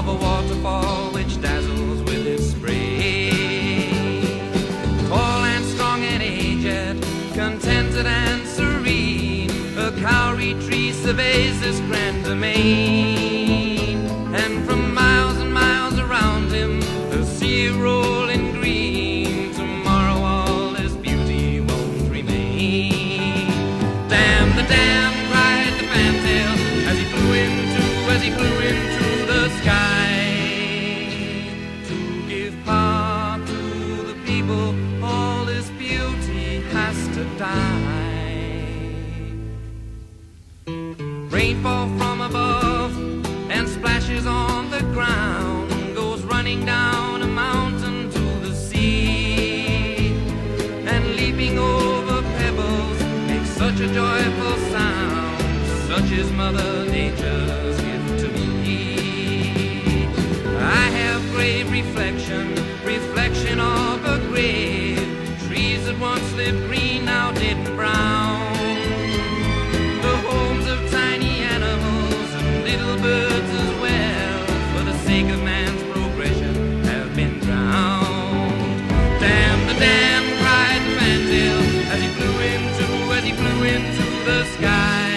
a waterfall which dazzles with its spray. Tall and strong and aged, contented and serene, a kauri tree surveys this grand domain. And from miles and miles around him, the sea rolling green. Tomorrow all this beauty won't remain. Damn the dam, cried the fantail, as he flew into the sky. To give power to the people, all this beauty has to die. Rainfall from above and splashes on the ground, goes running down a mountain to the sea, and leaping over pebbles makes such a joyful sound. Such is Mother Nature's gift to me. I have grave reflection of a grave. Trees that once lived green now dead and brown. The homes of tiny animals and little birds as well, for the sake of man's progression, have been drowned. Damn the dam, cried the fantail, as he flew into the sky.